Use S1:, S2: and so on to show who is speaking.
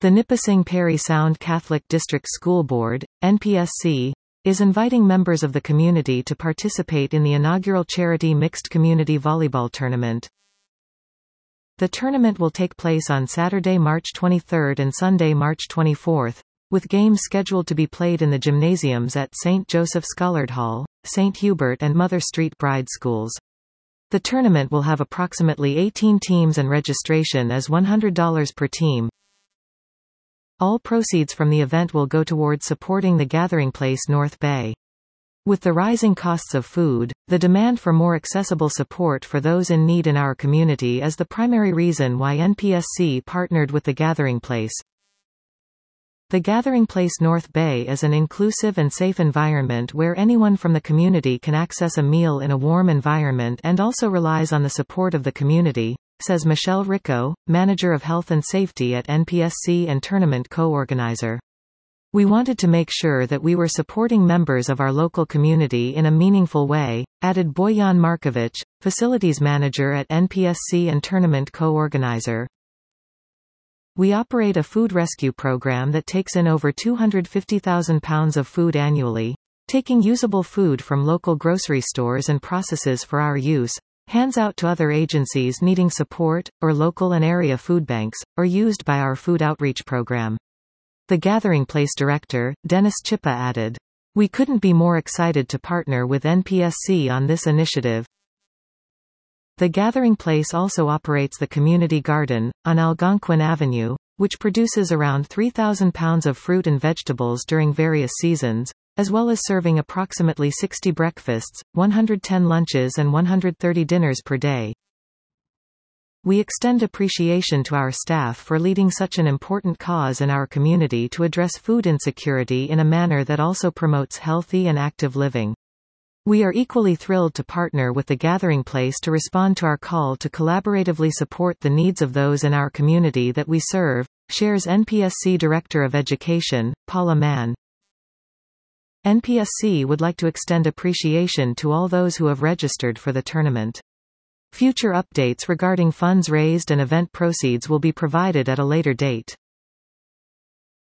S1: The Nipissing Parry Sound Catholic District School Board, NPSC, is inviting members of the community to participate in the inaugural Charity Mixed Community Volleyball Tournament. The tournament will take place on Saturday, March 23 and Sunday, March 24, with games scheduled to be played in the gymnasiums at St. Joseph Scholard Hall, St. Hubert and Mother Street Bride Schools. The tournament will have approximately 18 teams and registration is $100 per team. All proceeds from the event will go towards supporting the Gathering Place North Bay. With the rising costs of food, the demand for more accessible support for those in need in our community is the primary reason why NPSC partnered with the Gathering Place. The Gathering Place North Bay is an inclusive and safe environment where anyone from the community can access a meal in a warm environment and also relies on the support of the community, says Michelle Rico, Manager of Health and Safety at NPSC and tournament co-organizer. We wanted to make sure that we were supporting members of our local community in a meaningful way, added Boyan Markovic, Facilities Manager at NPSC and tournament co-organizer. We operate a food rescue program that takes in over 250,000 pounds of food annually, taking usable food from local grocery stores and processes for our use, hands out to other agencies needing support, or local and area food banks, or used by our food outreach program. The Gathering Place director, Dennis Chippa added, "We couldn't be more excited to partner with NPSC on this initiative." The Gathering Place also operates the Community Garden, on Algonquin Avenue, which produces around 3,000 pounds of fruit and vegetables during various seasons, as well as serving approximately 60 breakfasts, 110 lunches and 130 dinners per day. We extend appreciation to our staff for leading such an important cause in our community to address food insecurity in a manner that also promotes healthy and active living. We are equally thrilled to partner with the Gathering Place to respond to our call to collaboratively support the needs of those in our community that we serve, shares NPSC Director of Education, Paula Mann. NPSC would like to extend appreciation to all those who have registered for the tournament. Future updates regarding funds raised and event proceeds will be provided at a later date.